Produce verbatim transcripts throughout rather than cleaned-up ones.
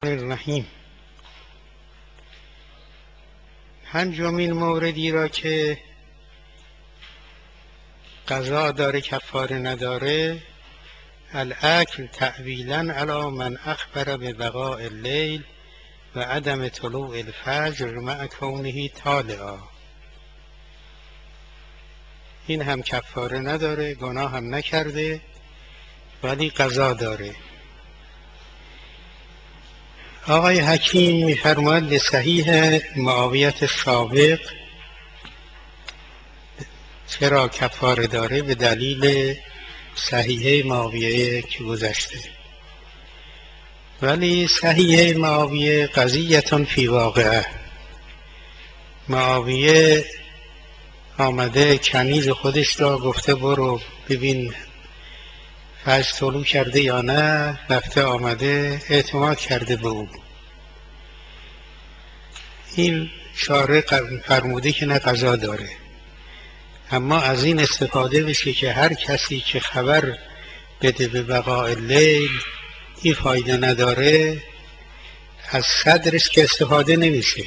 الرحیم. پنجمین موردی را که قضا داره کفاره نداره، الاکل تأویلا علی من اخبر به بقاء اللیل و عدم طلوع الفجر مع کونه طالعا. این هم کفاره نداره، گناه هم نکرده، ولی قضا داره. آقای حکیم می‌فرماید لصحیح معاویت سابق چرا کفاره داره؟ به دلیل صحیحه معاویه که گذشته. ولی صحیحه معاویه قضیتون فی واقعه. معاویه آمده کنیز خودش را گفته برو ببین فجر طلوع کرده یا نه، رفته آمده اعتماد کرده به او. این شارع فرموده که نه قضا داره، اما از این استفاده بشه که هر کسی که خبر بده به بقاء اللیل این فایده نداره، از صدرش که استفاده نمیشه.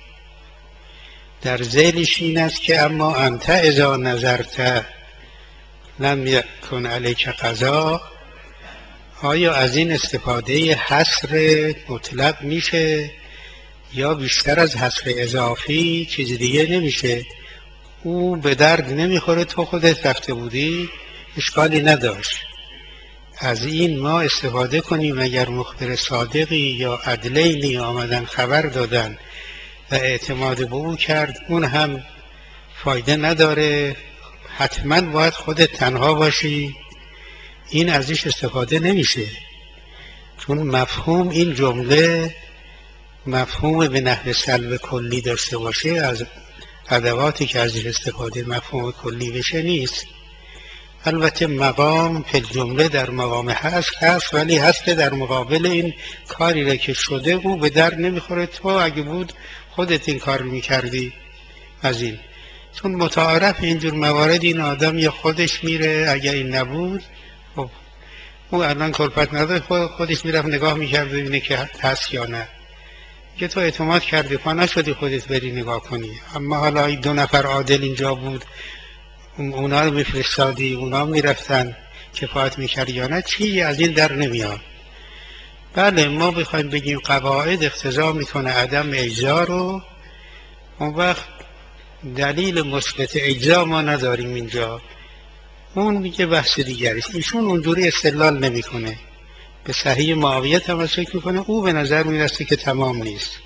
در ذیلش این است که اما انت اذا نظرت لم یکن علیک قضا. آیا از این استفاده حصر مطلق میشه یا بیشتر از حصر اضافی چیز دیگه نمیشه؟ او به درد نمیخوره، تو خودت رفته بودی اشکالی نداشت. از این ما استفاده کنیم اگر مخبر صادقی یا عدلینی آمدن خبر دادن و اعتماد به او کرد، اون هم فایده نداره، حتما باید خودت تنها باشی. این ازش استفاده نمیشه، چون مفهوم این جمله مفهوم به نحو سلب کلی داشته باشه، از ادواتی که ازش استفاده مفهوم کلی بشه نیست. البته مقام فی الجمله در مقام هست هست ولی هست در مقابل این کاری را که شده او به در نمیخوره، تو اگه بود خودت این کار میکردی. از این چون متعارف اینجور موارد این آدم یا خودش میره، اگر این نبود خب او الان کلفت نداره، خودش میرفت نگاه میکرد ببینه که هست یا نه. که تو اعتماد کردی پا نشدی خودت بری نگاه کنی. اما حالا دو نفر عادل اینجا بود، اونا رو میفرستادی، اونا میرفتن کفایت میکرد یا نه، چیزی از این در نمیاد. بله ما بخوایم بگیم قواعد اقتضا میکنه عدم اجزا رو، اون وقت دلیل مثبت اجزا ما نداریم اینجا، اون میگه بحث دیگریست. ایشون اونجوری استدلال نمیکنه، به صحیح معاویه تمسک میکنه. او به نظر میرسه که تمام نیست.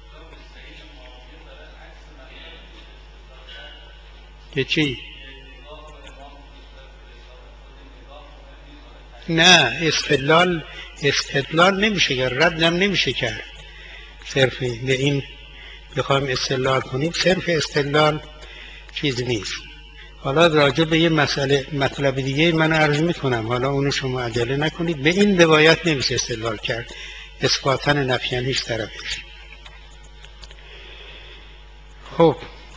که چی؟ نه استدلال استدلال نمیشه کرد، ردم نمیشه کرد. صرف به این بخوایم استدلال کنیم، صرف استدلال چیز نیست. حالا راجع به یه مسئله مطلب دیگه من عرض میکنم، حالا اونو شما عجله نکنید. به این روایت نمیشه استدلال کرد، اثباتاً نفیاً هیچ طرفش. خب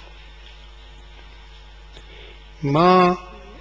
ما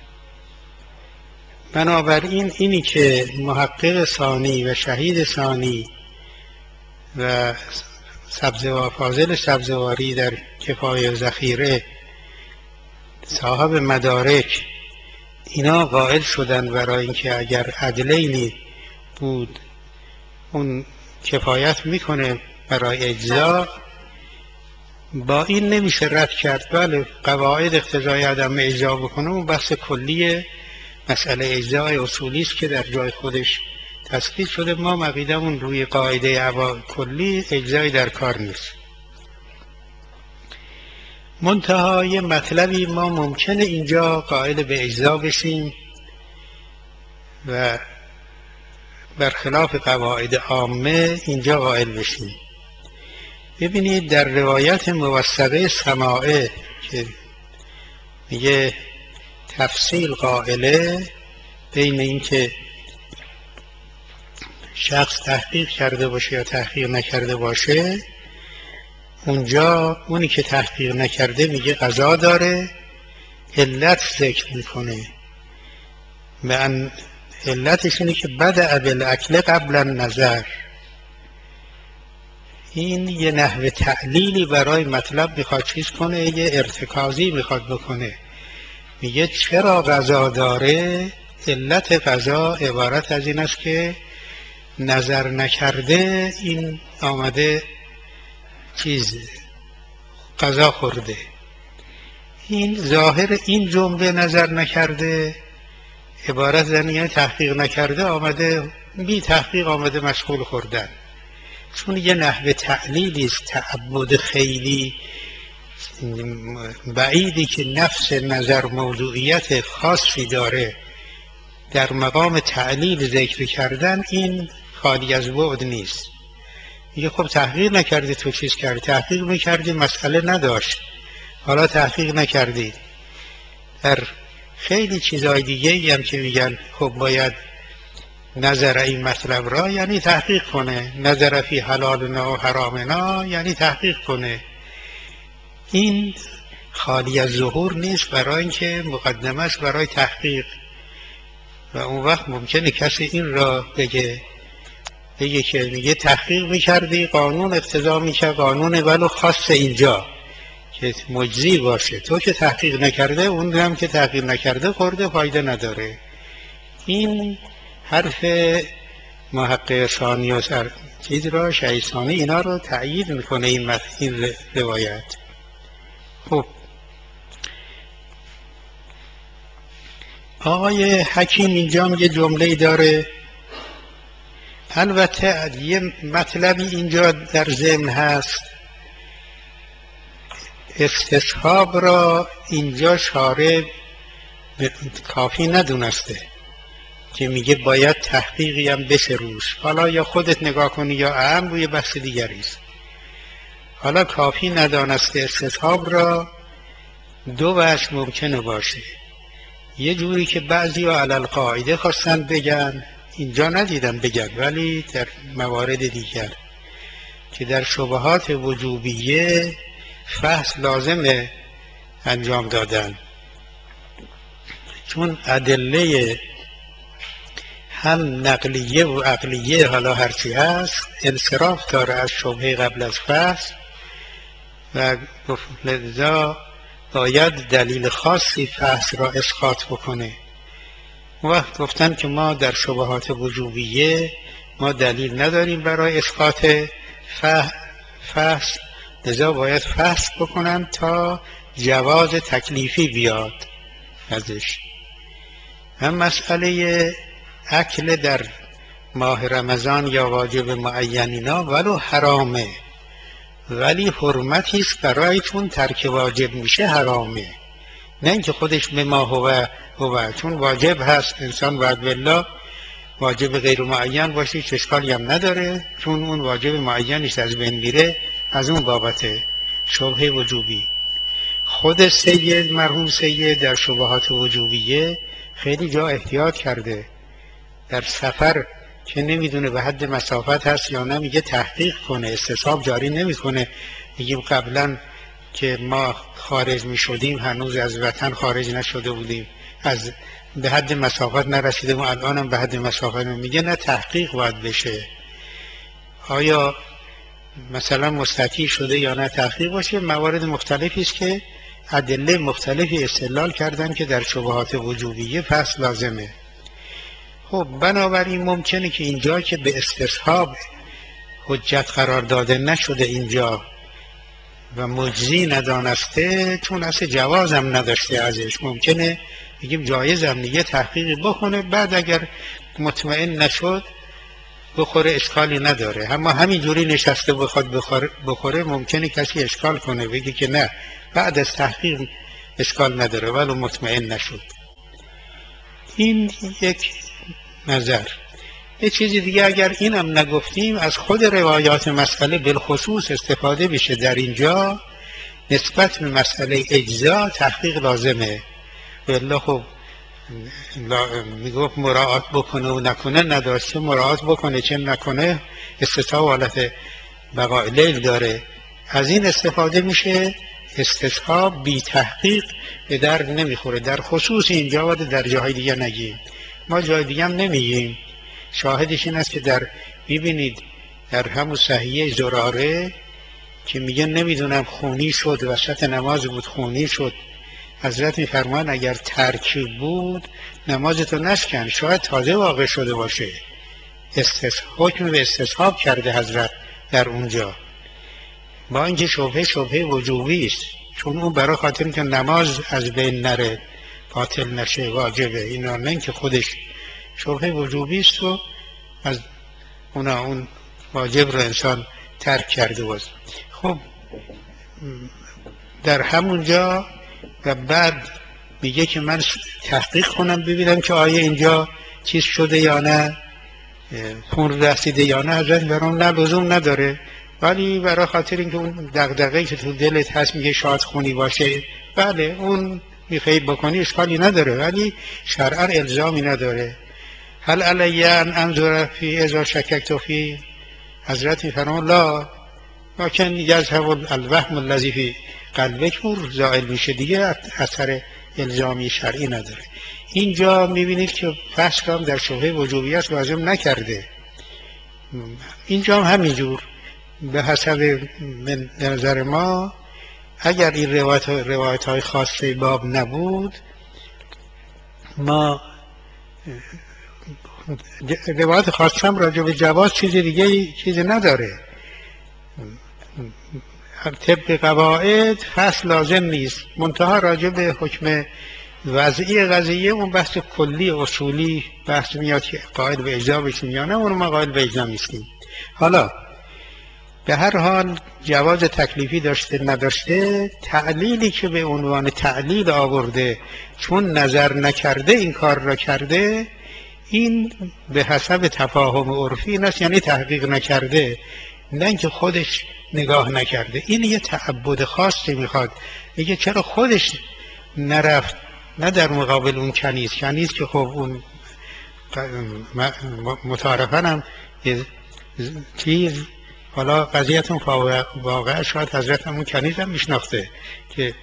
بنابراین اینی که محقق ثانی و شهید ثانی و سبزوار فاضل سبزواری در کفایه و ذخیره، صاحب مدارک، اینا قائل شدن برای اینکه اگر عدلینی بود اون کفایت میکنه برای اجزا، با این نمیشه رد کرد. بله قواعد اقتضای عدم اجزا بکنه، اون بحث کلیه، مسئله اجزای اصولی است که در جای خودش تثبیت شده. ما عقیدمون روی قاعده عوا کلی اجزای در کار نیست. منتهای مطلبی ما ممکنه اینجا قائل به اجزا بشیم و برخلاف قواعد عامه اینجا قائل بشیم. ببینید در روایت موثقه سماعه که میگه تفصیل قائله بین این که شخص تحقیق کرده باشه یا تحقیق نکرده باشه، اونجا اونی که تحقیق نکرده میگه قضا داره، علت ذکر میکنه. من علتش اینه که بدأ بالاکل قبل النظر، این یه نحو تعلیلی برای مطلب میخواد چیز کنه، یه ارتکازی میخواد بکنه. میگه چرا قضا داره؟ علت قضا عبارت از این است که نظر نکرده این آمده چیز قضا خورده. این ظاهر این جمله نظر نکرده عبارت زنیه تحقیق نکرده آمده بی تحقیق آمده مشغول خوردن. چون یه نحو تعلیلی است، تعبد خیلی بعیدی که نفس نظر موضوعیت خاصی داره در مقام تعلیل ذکر کردن، این خالی از بعد نیست. میگه خب تحقیق نکردی، تو چیز کردی؟ تحقیق میکردی مسئله نداشت، حالا تحقیق نکردی. در خیلی چیزهای دیگه ای هم که میگن خب باید نظر این مطلب را، یعنی تحقیق کنه. نظر فی حلالنا و حرامنا یعنی تحقیق کنه. این خالی از ظهور نیست، برای اینکه مقدمش برای تحقیق. و اون وقت ممکنه کسی این را بگه بگه که میگه تحقیق میکردی قانون اقتضا میکرد، قانون ولو خاص اینجا که مجزی باشه، تو که تحقیق نکرده اون هم که تحقیق نکرده خورده، فایده نداره. این حرف محقق ثانی و سر چیز را شهید ثانی اینا رو تأیید میکنه این, این روایت. خب آقای حکیم اینجا یه جمله داره، البته یه مطلبی اینجا در ذهن هست، استصحاب را اینجا شارع کافی ندونسته که میگه باید تحقیقی هم بشه روش. حالا یا خودت نگاه کنی یا اهم روی بحث دیگری است. حالا کافی ندانسته استصحاب را دو وجه ممکنه باشه. یه جوری که بعضی ها علل قاعده خواستن بگن، اینجا ندیدم بگن ولی در موارد دیگر، که در شبهات وجوبیه فحص لازمه انجام دادن، چون ادله هم نقلیه و عقلیه حالا هرچی هست انصراف داره از شبهه قبل از فحص، و لذا باید دلیل خاصی فحص را اسقاط بکنه. وقت گفتن که ما در شبهات وجوبیه ما دلیل نداریم برای اسقاط فحص، لذا باید فحص بکنن تا جواز تکلیفی بیاد ازش. هم مسئله اکل در ماه رمضان یا واجب معینینا ولو حرامه، ولی حرمتی است برای چون ترک واجب میشه حرامه، نه اینکه خودش به ما هو هو چون واجب هست انسان باید بالله واجب غیر معین باشه، هیچ اشکالی هم نداره، چون اون واجب معینش از بین میره، از اون بابته شبهه وجوبی. خود سید مرحوم سید در شبهات وجوبیه خیلی جا احتیاط کرده، در سفر که نمیدونه به حد مسافت هست یا نه میگه تحقیق کنه، استصحاب جاری نمیکنه. میگیم قبلا که ما خارج میشدیم هنوز از وطن خارج نشده بودیم، از به حد مسافت نرسیدیم و الان هم به حد مسافت. میگه نه تحقیق باید بشه، آیا مثلا مستطیع شده یا نه تحقیق باشه. موارد مختلفی است که ادله مختلفی استدلال کردن که در شبهات وجوبیه فصل لازمه. خب بنابراین ممکنه که اینجا که به استصحاب حجت قرار داده نشده اینجا و مجزی ندانسته، چون اصلا جوازم نداشته ازش، ممکنه بگیم جایزم نیه تحقیقی بکنه، بعد اگر مطمئن نشد بخوره، اشکالی نداره. اما همینجوری نشسته بخواد بخوره, بخوره ممکنه کسی اشکال کنه، بگه که نه بعد از تحقیق اشکال نداره ولو مطمئن نشد. این یک نظر. یه چیزی دیگه اگر اینم نگفتیم، از خود روایات مسئله بالخصوص استفاده بشه در اینجا نسبت به مسئله اجزا تحقیق لازمه. والله خب میگفت مراعات بکنه و نکنه نداشته، مراعات بکنه چه نکنه، استصحاب حالت بقاء لیل داره. از این استفاده میشه، استصحاب بی تحقیق به در نمیخوره، در خصوص اینجا و در جاهای دیگه نگیم. ما جای دیگه هم نمیگیم. شاهدش این است که در ببینید در همون صحیحه زراره که میگه نمیدونم خونی شد، وسط نماز بود خونی شد، حضرت میفرمان اگر ترکیب بود نمازتو نشکن، شاید تازه واقع شده باشه. استص... حکم به استصحاب کرده حضرت در اونجا، با اینکه شبهه شبهه وجوبی است، چون اون برای خاطر که نماز از بین نره، باطل نشه، واجبه. اینا نه که خودش شبهه وجوبی است و از اونا اون واجب رو انسان ترک کرده باز. خب در همونجا و بعد میگه که من تحقیق کنم ببینم که آیا اینجا چیز شده یا نه، خون رسیده یا نه. حضرت برام نه لزوم نداره، ولی برای خاطر اینکه اون دغدغه‌ای که تو دلت هست میگه شاید خونی باشه، بله اون میخوای بکنی اشکالی نداره، ولی شرعا الزامی نداره. هل علی ان انظر فی اذا شککت فی، حضرت میفرمان لا لکن یذهب الوهم الذی فی قلبک، زائل میشه دیگه، اثر الزامی شرعی نداره. اینجا میبینید که بحث هم در شبهه وجوبیت لازم نکرده، اینجا هم همینجور به حسب نظر ما اگر این روایت, روایت های خاصه باب نبود، ما روایت خاصه هم راجع به جواز چیز دیگه چیز نداره. طبق قواعد فصل لازم نیست، منتها راجع به حکم وضعی قضیه اون بحث کلی اصولی بحث میاد که قائل به اجزا بشیم یا نه، اون ما قائل به اجزا نیستیم. حالا به هر حال جواز تکلیفی داشته نداشته، تعلیلی که به عنوان تعلیل آورده چون نظر نکرده این کار را کرده، این به حسب تفاهم عرفی این است، یعنی تحقیق نکرده، نه اینکه خودش نگاه نکرده. این یه تعبد خاصی میخواد. میگه چرا خودش نرفت، نه در مقابل اون کنیز کنیز که خب اون متعارفاً هم چیز، حالا قضیتون واقعا شاید حضرت همون کنیز هم میشناخته که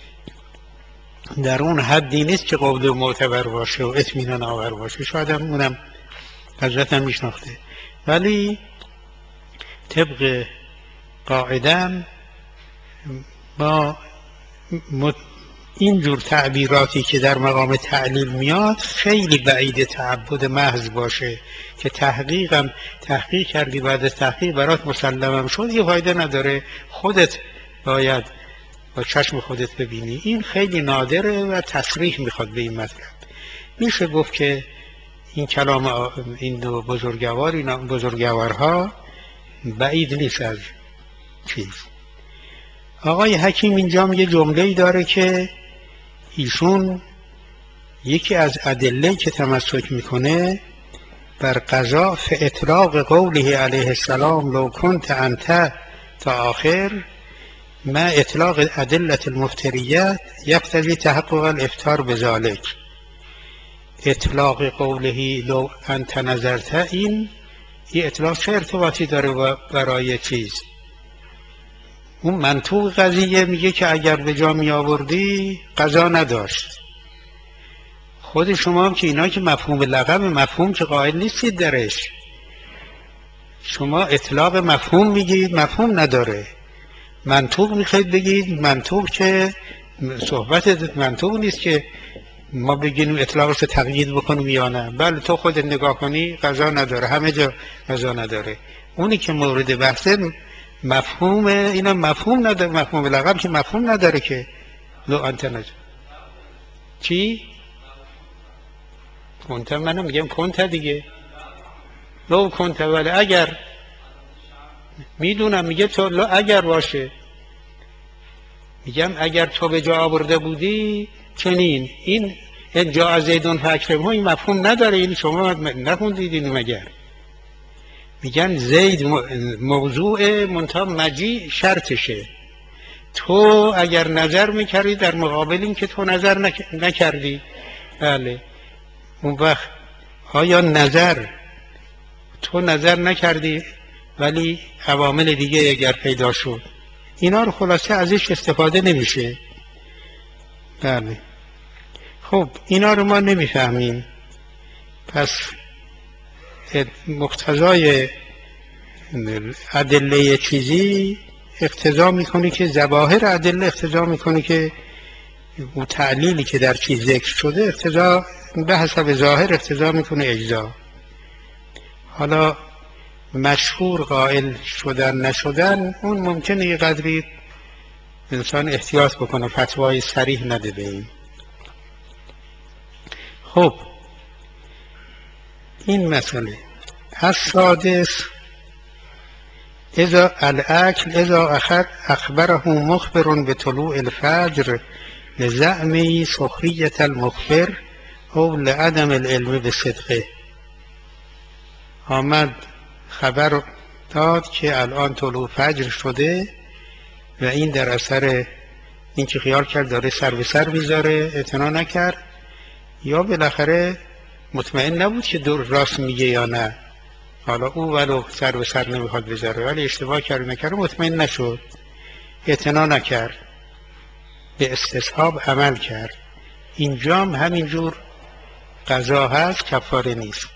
در اون حدی نیست که قول معتبر باشه و اطمینان آور باشه، شاید هم اونم حضرت هم میشناخته، ولی طبق قاعدم با اینجور تعبیراتی که در مقام تعلیل میاد خیلی بعید تعبد محض باشه که تحقیقم تحقیق کردی بعد از تحقیق برات مسلمم شد، یه فایده نداره، خودت باید با چشم خودت ببینی. این خیلی نادره و تصریح میخواد به این مطلب. میشه گفت که این کلام این دو بزرگوار این بزرگوارها بعید نیست از چیز. آقای حکیم اینجا یه جمله‌ای داره که ایشون یکی از ادله که تمسک میکنه بر قضا فاطلاق قوله علیه السلام لو کنت انت تا آخر ما اطلاق ادله المفتریه یقتضی تحقق الافطار بذالک. اطلاق قوله لو انت نظرت، این این اطلاق چه ارتباطی داره برای چیز؟ اون منطوق قضیه میگه که اگر به جا می آوردی قضا نداشت. خود شما هم که اینا که مفهوم لقب مفهوم که قائل نیستید درش، شما اطلاق مفهوم میگید مفهوم نداره، منطوق میخواید بگید منطوق که صحبت منطوق نیست که ما بگیم اطلاقش رو تقیید بکنیم یا نه. بله تو خودت نگاه کنی قضا نداره، همه جا قضا نداره. اونی که مورد بحثه مفهوم، اینا مفهوم نداره، مفهوم لقب که مفهوم نداره که لو انت نظر چی؟ کنت، منم میگم کنت دیگه، لو کنت، ولی اگر میدونم میگه تو لو اگر باشه، میگم اگر تو به جا آورده بودی چنین این این جا از زیدون فکرمه این مفهوم نداره. این شما نخوندید اینو مگر؟ میگن زید موضوع منتها مجی شرطشه. تو اگر نظر میکردی در مقابل این که تو نظر نکردی، بله اون وقت آیا نظر تو نظر نکردی ولی عوامل دیگه اگر پیدا شد، اینا رو خلاصه ازش استفاده نمیشه. بله خب اینا رو ما نمیفهمیم. پس مقتضای ادله چیزی اقتضا میکنه که ظواهر ادله اقتضا میکنه که اون تعلیلی که در چیز ذکر شده اقتضا به حسب ظاهر اقتضا میکنه اجزا. حالا مشهور قائل شدن نشدن اون ممکنه یه قدری انسان احتیاط بکنه، فتوای صریح نده به این. خب این مسئله. السادس اذا الاکل اذا اخر اخبره مخبر به طلوع الفجر لزعم سخریت المخبر او لعدم العلم به صدقه. آمد خبر داد که الان طلوع فجر شده و این در اثر این که خیال کرد داره سر به سر میذاره اعتنا نکرد، یا بالاخره مطمئن نبود که دور راست میگه یا نه. حالا او ولو سر به سر نمیخواد بذاره ولی اشتباه کرد نکرد مطمئن نشد، اعتنا نکرد، به استصحاب عمل کرد. اینجا هم همینجور قضا هست، کفاره نیست.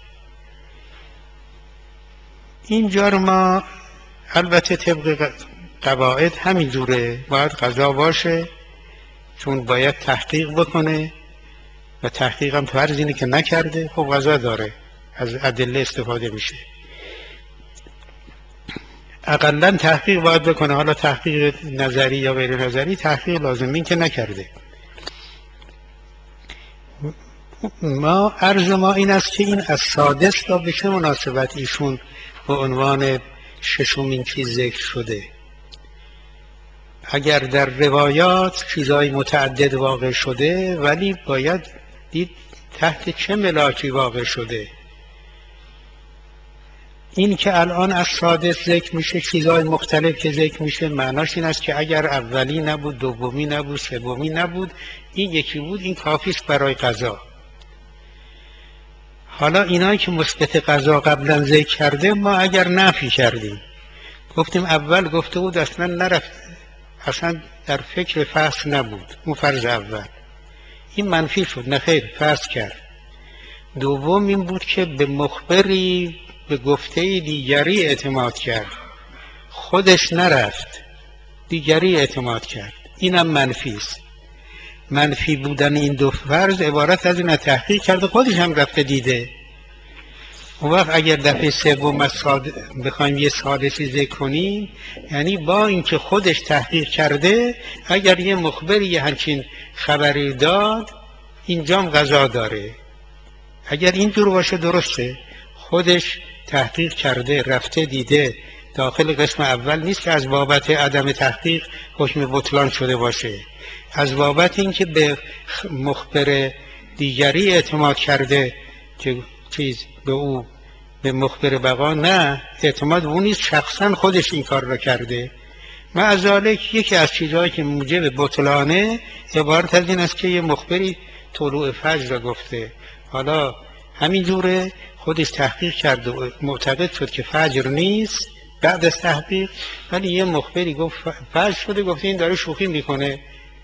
اینجا رو ما البته طبق قواعد همینجوره، باید قضا باشه چون باید تحقیق بکنه و تحقیق هم فرض اینه که نکرده، خب قضا داره، از ادله استفاده میشه. اقلا تحقیق باید بکنه، حالا تحقیق نظری یا غیر نظری تحقیق لازم، این که نکرده. ما عرض ما این است که این از سادس را به چه مناسبت ایشون به عنوان ششمین چیز ذکر شده؟ اگر در روایات چیزهای متعدد واقع شده ولی باید دید تحت چه ملاکی واقع شده. این که الان از سادس ذکر میشه چیزهای مختلف که ذکر میشه معناش این است که اگر اولی نبود، دومی نبود، سومی نبود، این یکی بود، این کافیست برای قضا. حالا اینایی که مثبت قضا قبلا ذکر کرده ما اگر نفی کردیم، گفتیم اول گفته بود اصلا نرفت، اصلا در فکر فحص نبود، اون فرض اول، این منفی شد، نخیر فحص کرد. دوم این بود که به مخبری به گفته دیگری اعتماد کرد، خودش نرفت دیگری اعتماد کرد، اینم منفی است. منفی بودن این دو فرض عبارت از این تحقیق کرده خودش هم رفته دیده. اون وقت اگر دفعه سوم بخوایم یه سادسی ذکر کنیم یعنی با اینکه خودش تحقیق کرده اگر یه مخبری یه همچین خبری داد اینجام قضا داره. اگر اینجور باشه درسته، خودش تحقیق کرده رفته دیده، داخل قسم اول نیست که از بابت عدم تحقیق حکم بطلان شده باشه، از بابت اینکه به مخبر دیگری اعتماد کرده که چیز به او به مخبر بقا، نه اعتماد اون نیست، شخصا خودش این کار را کرده. معذالک یکی از چیزهایی که موجب بطلانه عبارت از این است که یه مخبری طلوع فجر را گفته، حالا همین جوره خودش تحقیق کرد و معتقد شد که فجر نیست بعد از تحقیق، ولی یه مخبری گفت فجر شده، گفته این داره شوخی میکنه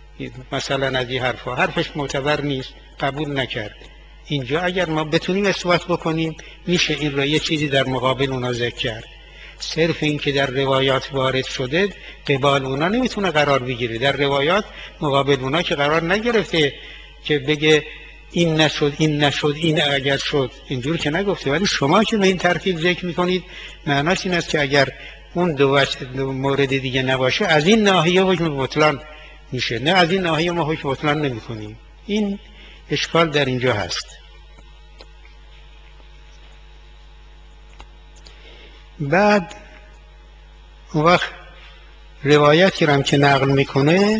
مثلا از این حرفا، حرفش معتبر نیست، قبول نکرد. اینجا اگر ما بتونیم اثبات بکنیم میشه این را یه چیزی در مقابل اونا ذکر کرد. صرف این که در روایات وارد شده قبال اونا نمیتونه قرار بگیره، در روایات مقابل اونا که قرار نگرفته که بگه این نشد این نشد این اگر شد، اینجور که نگفته. ولی شما که به این ترتیب ذکر میکنید معناش این است که اگر اون دو, دو مورد دیگه نباشه از این ناحیه حکم بطلان میشه، نه از این ناحیه ما حکم بطلان نمی کنیم. این اشکال در اینجا هست. بعد اون وقت روایتی رو هم که نقل میکنه،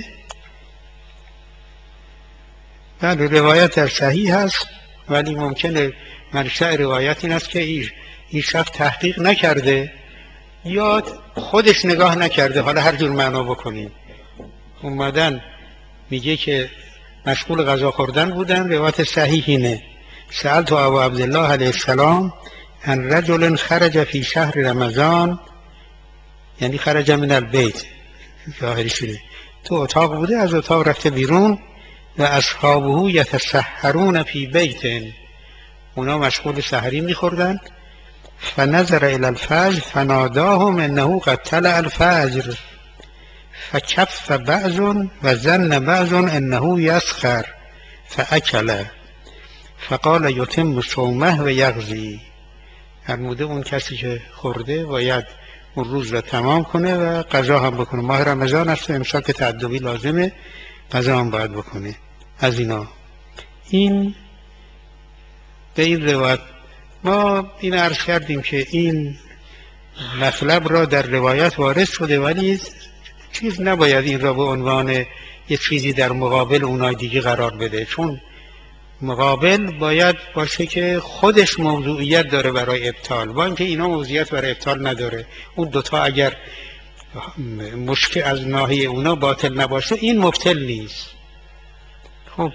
بعد روایت در صحیح هست ولی ممکنه منشأ روایت این است که این شخص تحقیق نکرده یا خودش نگاه نکرده، حالا هر جور معنا بکنیم، اومدن میگه که مشغول غذا خوردن بودن. روایت صحیح اینه: سألت ابو عبدالله علیه السلام عن رجل خرج فی شهر رمضان، یعنی خرج من البیت، ظاهرش اینه تو اتاق بوده، از اتاق رفته بیرون، و اصحابه یتسحرون فی بیت، اونا مشغول سحری میخوردن فنظر الى الفجر فناداهم انه قد طلع الفجر فکف بعض و ظن بعض انه یسخر فاکل فقال یتم صومه و یقضی. فرموده اون کسی که خورده باید اون روز را تمام کنه و قضا هم بکنه. ماه رمضان است و امساک تعدوی لازمه، قضا هم باید بکنه. از اینا این به این روایت ما این عرض کردیم که این مطلب را در روایت وارد شده، ولی چیز نباید این را به عنوان یه چیزی در مقابل اونای دیگه قرار بده، چون مقابل باید باشه که خودش موضوعیت داره برای ابطال، با اینکه اینا موضوعیت برای ابطال نداره. اون دوتا اگر مشکل از ناحیه اونا باطل نباشه این مبطل نیست. خب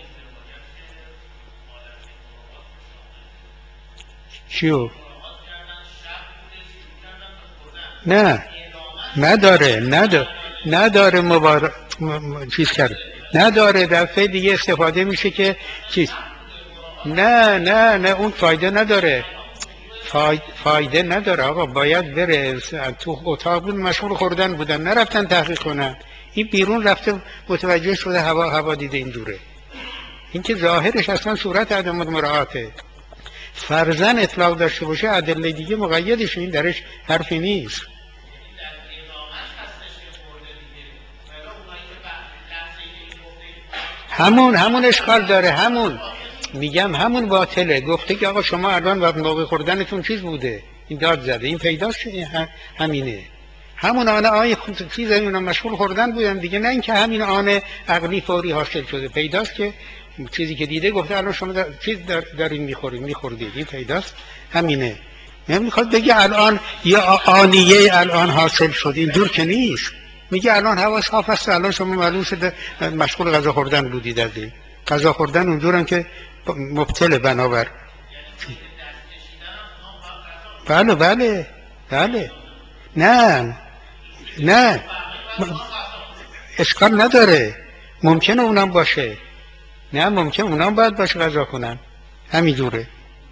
چیو؟ نه نداره نداره نداره مبارک چیز کرد نداره. دفعه دیگه استفاده میشه که چیز نه نه نه اون فایده نداره، فایده نداره آقا. باید بره تو اتاق بود مشغول خوردن بودن نرفتن تحقیق کنن، این بیرون رفته متوجه شده هوا هوا دیده این دوره. این که ظاهرش اصلا صورت عدم مراعاته. فرضاً اطلاق داشته باشه ادله دیگه مقیدشه، این درش حرفی نیست. همون همون اشکال داره، همون میگم همون باطله. گفته که آقا شما الان وقت موقع خوردنتون چیز بوده، این داد زده، این پیداست همینه. همون آن آی چیز اینا مشغول خوردن بودن دیگه، نه اینکه همین آن عقلی فوری حاصل شده. پیداست که چیزی که دیده گفته الان شما در چیز در دارین میخورید میخوردید، این پیداست همینه. نمیخواد بگه الان یه آنیه الان حاصل شد، این دور که نیست. میگه الان هوا صاف است، الان شما معلوم شده مشغول غذا خوردن بودید. از این غذا خوردن اونجورن که مبتل بنابر بله بله بله نه نه اشکال نداره، ممکنه اونم باشه، نه ممکنه اونم باید باشه غذا کنن همین دوره،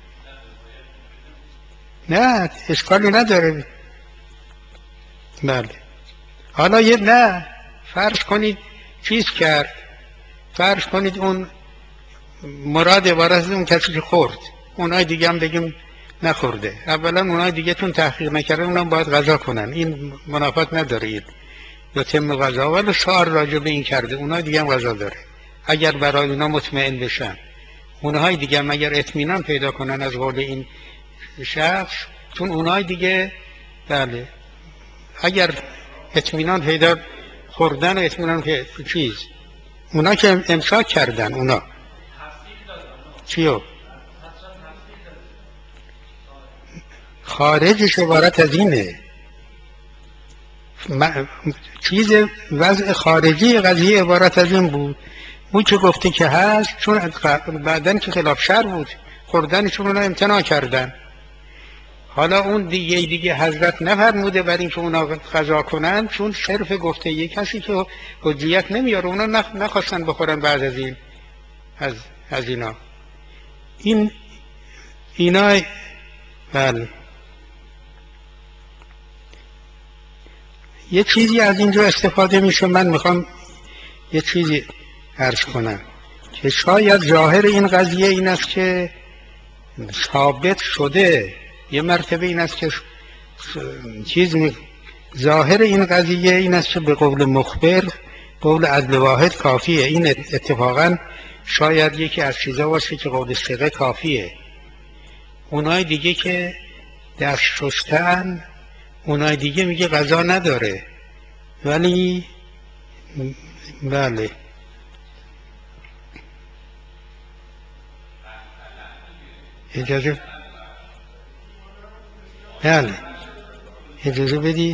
نه اشکالی نداره. بله حالا یه نه فرض کنید چیز کرد، فرض کنید اون مراد عبارت از اون کسی که خورد، اونای دیگه هم بگیم نخورده. اولا اونای دیگه تون تحقیق نکردن اونم باید غذا کنن، این منافات نداره. این یا تم غذا ولی شعار راجع به این کرده، اونای دیگه هم غذا داره. اگر برای اونا مطمئن بشن، اونهای دیگه هم اگر اطمینان پیدا کنن از قول این شخص، چون اونای دیگه بله اگر اطمینان پیدا خوردن و اطمینان پیدا چیز، اونا که امساک کردن اونا چیو؟ خارجش عبارت از اینه، چیز وضع خارجی قضیه عبارت از این بود. اون که گفته که هست، چون بعدن که خلاف شر بود خوردنشون اونا امتناع کردن. حالا اون دیگه دیگه حضرت نفرموده برای اینکه اونا قضا کنن، چون صرف گفته یک کسی که حجیت نمیاره، اونا نخواستن بخورن بعد از این از از اینا این اینا بله. یه چیزی از اینجا استفاده میشه، من میخوام یه چیزی عرض کنم که شاید ظاهر این قضیه این است که ثابت شده، یه مرتبه این است که چیز می ظاهر این قضیه این است که به قول مخبر قول عدل واحد کافیه. این اتفاقا شاید یکی از چیزا باشه که قول ثقه کافیه. اونای دیگه که دست شستن، اونای دیگه میگه قضا نداره، ولی بله اجازه بله اجازه بدید.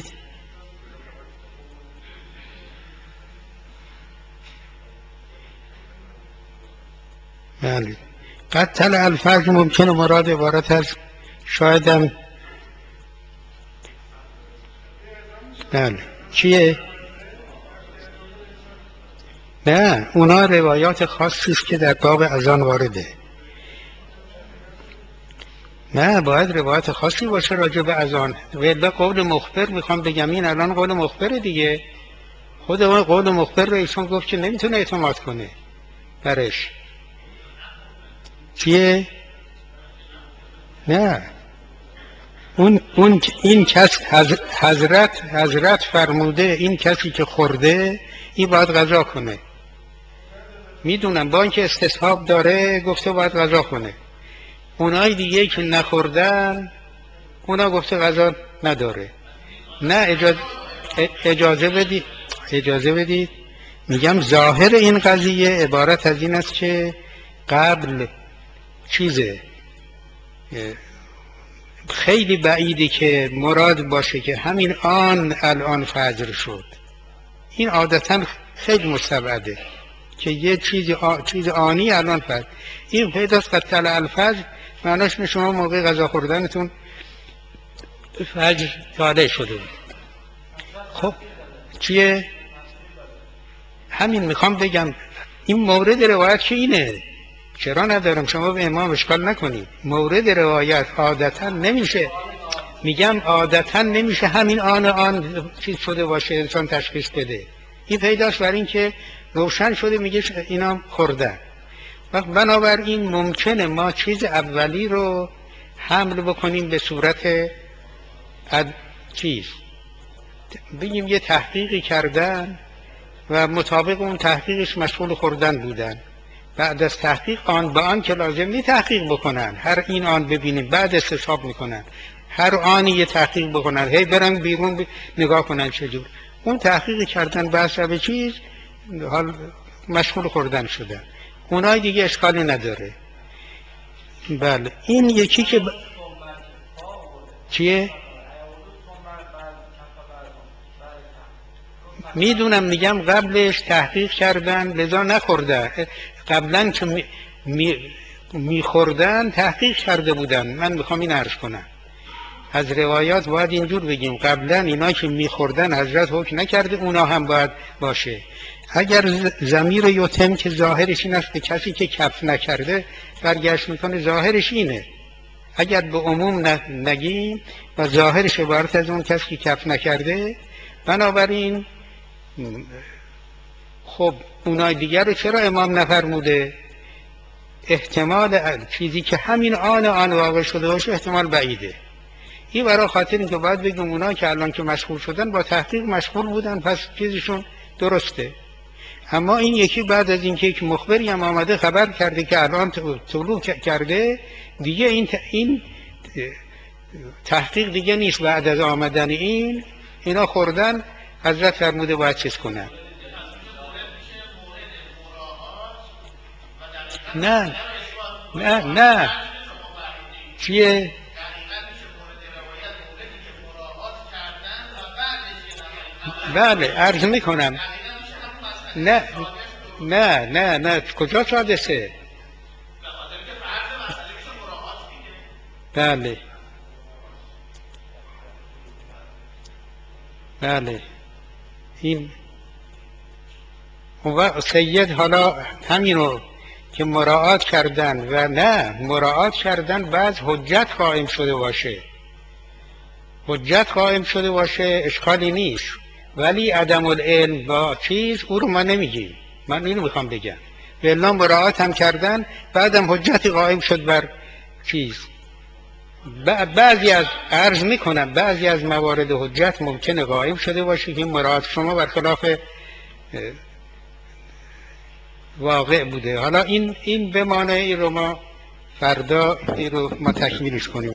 بله قد طلع الفجر ممکنه مراد عبارت از شایدم بله چیه؟ نه اونا روایات خاصی است که در باب اذان وارده. نه باید روایت خاصی باشه راجع به اذان. ولی قول مخبر میخوام بگم، این الان قول مخبره دیگه. خود اون قول مخبر رو ایشون گفت که نمیتونه اعتماد کنه برش. چیه؟ نه اون اون این کس حضرت حضرت فرموده این کسی که خورده این باید قضا کنه. میدونم با اینکه استصحاب داره گفته باید قضا کنه. اونای دیگه که نخوردن اونا گفته قضا نداره. نه اجازه اجازه بدید اجازه بدید میگم ظاهر این قضیه عبارت از این است که قبل چیزه، خیلی بعیده که مراد باشه که همین آن الان فجر شد. این عادتا خیلی مستبعده که یه چیز آ... چیز آنی الان فجر. این پیداست قد طلع الفجر معناش نه شما موقع غذا خوردنتون فجر طالع شده بود. خب چیه؟ همین میخوام بگم این مورد روایت که اینه، چرا ندارم، شما به امام اشکال نکنید. مورد روایت عادتا نمیشه، میگم عادتا نمیشه همین آن آن چیز شده باشه انسان تشخیص بده. این پیداست برای این که روشن شده میگه اینا خوردن. وقت بنابراین ممکنه ما چیز اولی رو حمل بکنیم به صورت اد... چیز بگیم یه تحقیقی کردن و مطابق اون تحقیقش مشغول خوردن بودن. بعد از تحقیق آن به آن که لازم نی تحقیق بکنن، هر این آن ببینیم بعد استصحاب میکنن، هر آنی یه تحقیق بکنن، هی برن بیرون ب... نگاه کنن چجور. اون تحقیق کردن بحث به چیز حال مشغول خوردن شدن، اونای دیگه اشکالی نداره. بله این یکی که ب... چیه؟ میدونم میگم قبلش تحقیق کردن لذا نخورده. قبلا که می... می... میخوردن تحقیق کرده بودن. من میخوام این عرض کنم از روایات باید اینجور بگیم قبلا اینا که میخوردن حضرت حکم نکرده اونا هم باید باشه. اگر ضمیر یتم که ظاهرش این است که کسی که کف نکرده برگشت میکنه ظاهرش اینه. اگر به عموم نگیم و ظاهرش عبارت از اون کسی که کف نکرده، بنابراین خب اونای دیگر رو چرا امام نفرموده؟ احتمال چیزی که همین آن آن واقع شده باشه احتمال بعیده. این برای خاطر این که باید بگم اونا که الان که مشغول شدن با تحقیق مشغول بودن پس چیزشون درسته. اما این یکی بعد از اینکه یک مخبری هم آمده خبر کرده که الان طلوع کرده دیگه این این تحقیق دیگه نیست. بعد از آمدن این اینا خوردن حضرت فرموده باید چیز کنن. نه نه نه چیه؟ بله عرض میکنم. نه نه نه نه کجا حادثه؟ بله بله این و سید حالا همینو که مراعات کردن و نه مراعات کردن بعد حجت قائم شده باشه، حجت قائم شده باشه اشکالی نیست. ولی عدم العلم با چیز او رو ما نمیگیم. من اینو میخوام بگم والله مراعات هم کردن بعدم حجتی قائم شد بر چیز. بعضی از عرض میکنم بعضی از موارد حجت ممکنه قائم شده باشه که مراعات شما برخلاف واقع بوده. حالا این این بمانه، این رو ما فردا این رو ما تکمیلش کنیم.